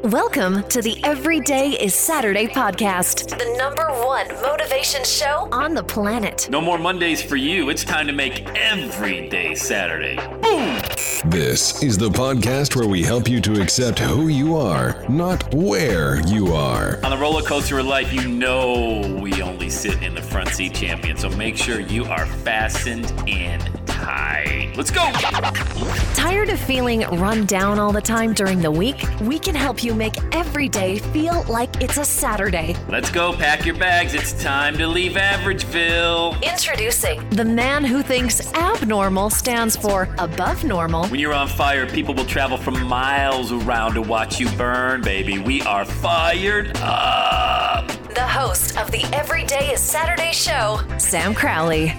Welcome to the Everyday is Saturday podcast, the #1 motivation show on the planet. No more Mondays for you. It's time to make every day Saturday. Boom! This is the podcast where we help you to accept who you are, not where you are. On the roller coaster of life, you know we only sit in the front seat, champion. So make sure you are fastened in tight. Let's go! Tired of feeling run down all the time during the week? We can help you make every day feel like it's a Saturday. Let's go. Pack your bags. It's time to leave Averageville. Introducing the man who thinks abnormal stands for above normal. When you're on fire, people will travel from miles around to watch you burn, baby. We are fired up. The host of the Everyday is Saturday show, Sam Crowley.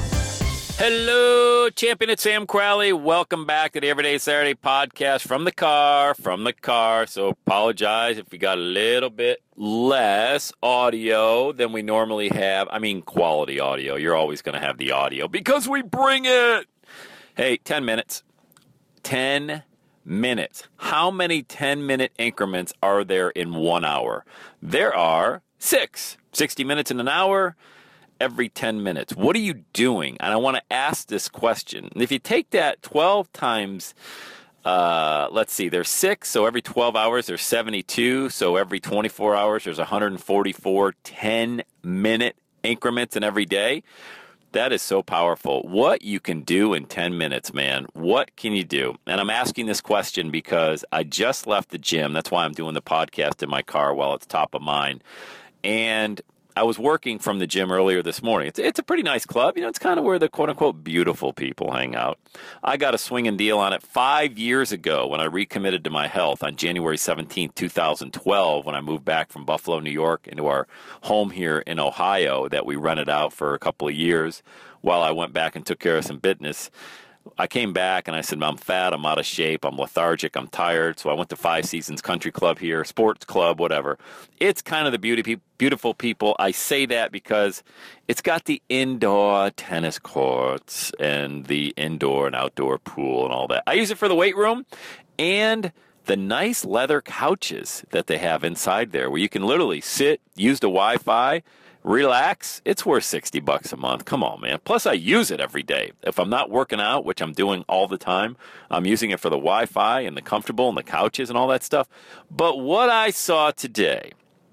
Hello, champion. It's Sam Crowley. Welcome back to the Everyday Saturday podcast from the car. So apologize if we got a little bit less audio than we normally have. I mean, quality audio. You're always going to have the audio because we bring it. Hey, 10 minutes. 10 minutes. How many 10-minute increments are there in 1 hour? There are 6. 60 minutes in an hour. Every 10 minutes. What are you doing? And I want to ask this question. If you take that 12 times, let's see, there's 6, so every 12 hours there's 72, so every 24 hours there's 144 10-minute increments in every day. That is so powerful. What you can do in 10 minutes, man. What can you do? And I'm asking this question because I just left the gym. That's why I'm doing the podcast in my car while it's top of mind. And I was working from the gym earlier this morning. It's a pretty nice club. You know, it's kind of where the quote-unquote beautiful people hang out. I got a swinging deal on it 5 years ago when I recommitted to my health on January 17th, 2012, when I moved back from Buffalo, New York, into our home here in Ohio that we rented out for a couple of years while I went back and took care of some business. I came back and I said, I'm fat, I'm out of shape, I'm lethargic, I'm tired. So I went to Five Seasons Country Club here, sports club, whatever. It's kind of the beautiful people. I say that because it's got the indoor tennis courts and the indoor and outdoor pool and all that. I use it for the weight room and the nice leather couches that they have inside there where you can literally sit, use the Wi-Fi, relax. It's worth $60 a month. Come on, man. Plus, I use it every day. If I'm not working out, which I'm doing all the time, I'm using it for the Wi-Fi and the comfortable and the couches and all that stuff. But what I saw today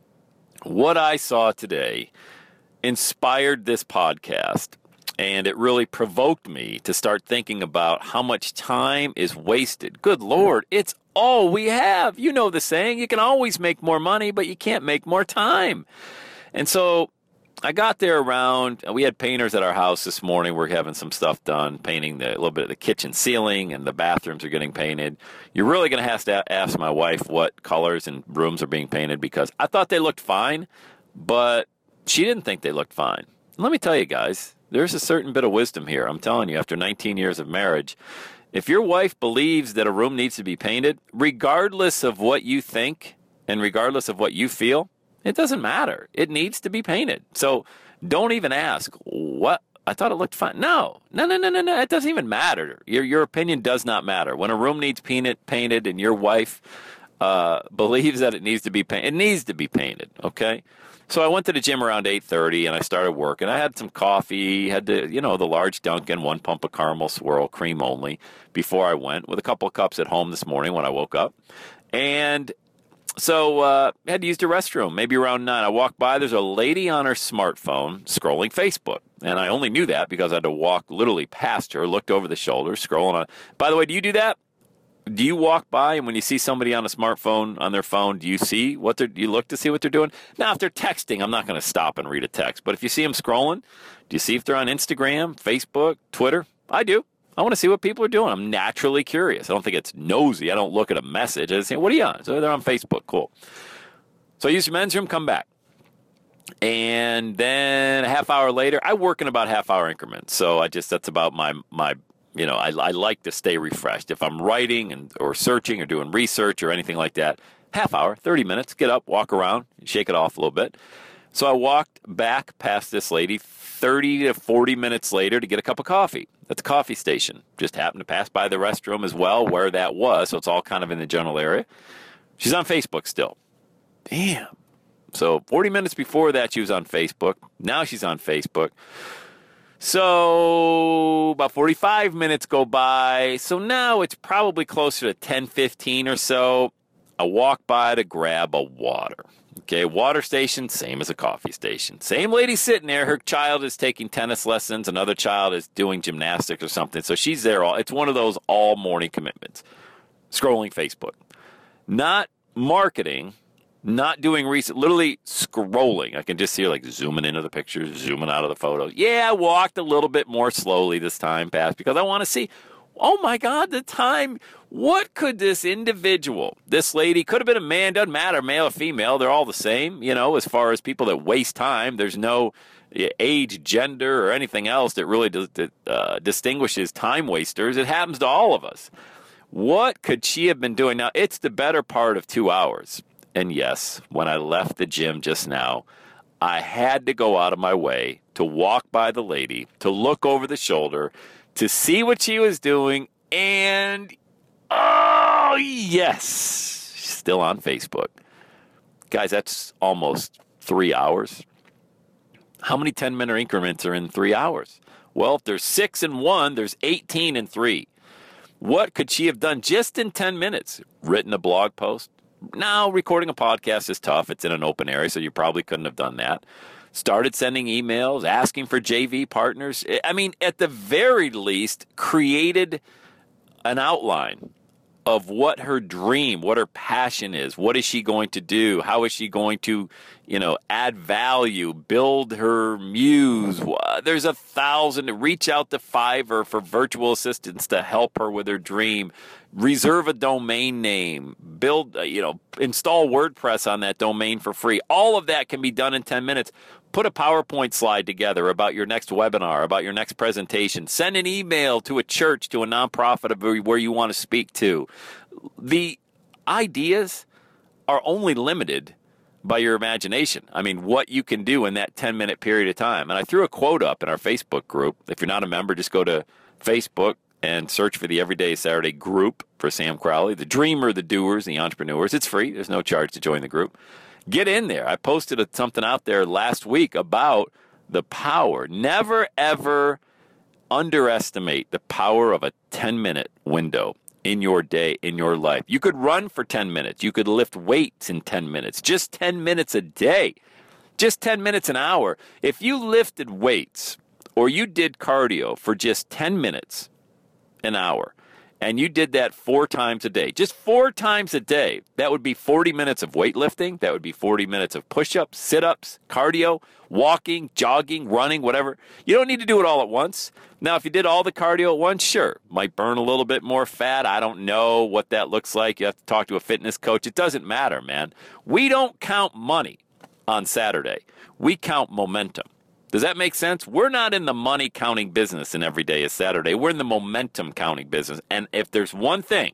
inspired this podcast, and it really provoked me to start thinking about how much time is wasted. Good Lord, it's all we have. You know the saying, you can always make more money, but you can't make more time. And so I got there we had painters at our house this morning. We're having some stuff done, painting a little bit of the kitchen ceiling, and the bathrooms are getting painted. You're really going to have to ask my wife what colors and rooms are being painted because I thought they looked fine, but she didn't think they looked fine. Let me tell you guys, there's a certain bit of wisdom here. I'm telling you, after 19 years of marriage, if your wife believes that a room needs to be painted, regardless of what you think and regardless of what you feel, it doesn't matter. It needs to be painted. So don't even ask, what? I thought it looked fine. No. It doesn't even matter. Your opinion does not matter. When a room needs painted and your wife believes that it needs to be painted, it needs to be painted, okay? So I went to the gym around 8:30 and I started working. I had some coffee, had the large Dunkin', 1 pump of caramel swirl, cream only, before I went, with a couple of cups at home this morning when I woke up. And so I had to use the restroom, maybe around 9. I walked by. There's a lady on her smartphone scrolling Facebook. And I only knew that because I had to walk literally past her, looked over the shoulder, scrolling on. By the way, do you do that? Do you walk by and when you see somebody on a smartphone, on their phone, do you look to see what they're doing? Now, if they're texting, I'm not going to stop and read a text. But if you see them scrolling, do you see if they're on Instagram, Facebook, Twitter? I do. I want to see what people are doing. I'm naturally curious. I don't think it's nosy. I don't look at a message. I just say, what are you on? So they're on Facebook. Cool. So I use the men's room, come back. And then a half hour later, I work in about half-hour increments. So that's about my I like to stay refreshed. If I'm writing or searching or doing research or anything like that, half hour, 30 minutes, get up, walk around, shake it off a little bit. So I walked back past this lady 30 to 40 minutes later to get a cup of coffee at the coffee station. Just happened to pass by the restroom as well where that was, so it's all kind of in the general area. She's on Facebook still. Damn. So 40 minutes before that, she was on Facebook. Now she's on Facebook. So about 45 minutes go by. So now it's probably closer to 10:15 or so. I walk by to grab a water. Okay, water station, same as a coffee station. Same lady sitting there. Her child is taking tennis lessons. Another child is doing gymnastics or something. So she's there. It's one of those all morning commitments. Scrolling Facebook. Not marketing. Not doing research, literally scrolling. I can just see her like zooming into the pictures, zooming out of the photos. Yeah, I walked a little bit more slowly this time past because I want to see, oh my God, the time. What could this individual, this lady, could have been a man, doesn't matter, male or female, they're all the same, as far as people that waste time. There's no age, gender, or anything else that really distinguishes time wasters. It happens to all of us. What could she have been doing? Now, it's the better part of 2 hours. And yes, when I left the gym just now, I had to go out of my way to walk by the lady, to look over the shoulder, to see what she was doing, and, oh, yes, she's still on Facebook. Guys, that's almost 3 hours. How many 10-minute increments are in 3 hours? Well, if there's 6 in 1, there's 18 in 3. What could she have done just in 10 minutes? Written a blog post? Now, recording a podcast is tough. It's in an open area, so you probably couldn't have done that. Started sending emails, asking for JV partners. I mean, at the very least, created an outline of what her dream, what her passion is. What is she going to do? How is she going to, add value, build her muse? There's 1,000. Reach out to Fiverr for virtual assistants to help her with her dream. Reserve a domain name, build, install WordPress on that domain for free. All of that can be done in 10 minutes. Put a PowerPoint slide together about your next webinar, about your next presentation. Send an email to a church, to a nonprofit where you want to speak to. The ideas are only limited by your imagination. I mean, what you can do in that 10-minute period of time. And I threw a quote up in our Facebook group. If you're not a member, just go to Facebook and search for the Everyday Saturday group for Sam Crowley, the dreamer, the doers, the entrepreneurs. It's free. There's no charge to join the group. Get in there. I posted something out there last week about the power. Never, ever underestimate the power of a 10-minute window in your day, in your life. You could run for 10 minutes. You could lift weights in 10 minutes. Just 10 minutes a day. Just 10 minutes an hour. If you lifted weights or you did cardio for just 10 minutes an hour, and you did that 4 times a day, just 4 times a day, that would be 40 minutes of weightlifting. That would be 40 minutes of push-ups, sit-ups, cardio, walking, jogging, running, whatever. You don't need to do it all at once. Now, if you did all the cardio at once, sure, might burn a little bit more fat. I don't know what that looks like. You have to talk to a fitness coach. It doesn't matter, man. We don't count money on Saturday. We count momentum. Does that make sense? We're not in the money counting business and every day is Saturday. We're in the momentum counting business. And if there's one thing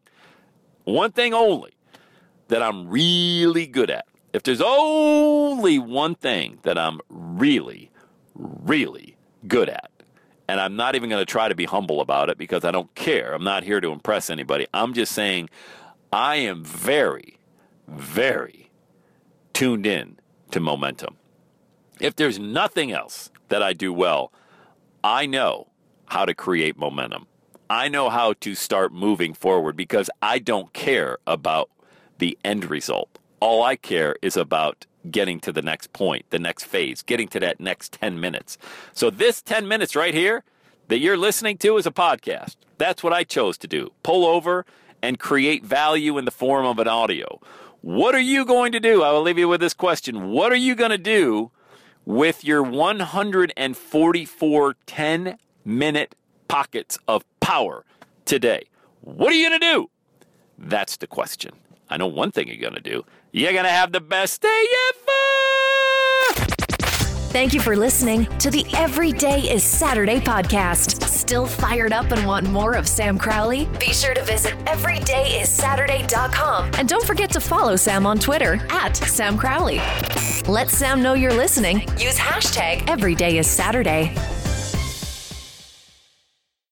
only that I'm really good at, if there's only one thing that I'm really, really good at, and I'm not even going to try to be humble about it because I don't care. I'm not here to impress anybody. I'm just saying I am very, very tuned in to momentum. If there's nothing else that I do well, I know how to create momentum. I know how to start moving forward because I don't care about the end result. All I care is about getting to the next point, the next phase, getting to that next 10 minutes. So this 10 minutes right here that you're listening to is a podcast. That's what I chose to do. Pull over and create value in the form of an audio. What are you going to do? I will leave you with this question. What are you going to do with your 144 10-minute pockets of power today? What are you going to do? That's the question. I know one thing you're going to do. You're going to have the best day ever! Thank you for listening to the Every Day is Saturday podcast. Still fired up and want more of Sam Crowley? Be sure to visit everydayissaturday.com. And don't forget to follow Sam on Twitter @Sam Crowley. Let Sam know you're listening. Use hashtag EverydayIsSaturday.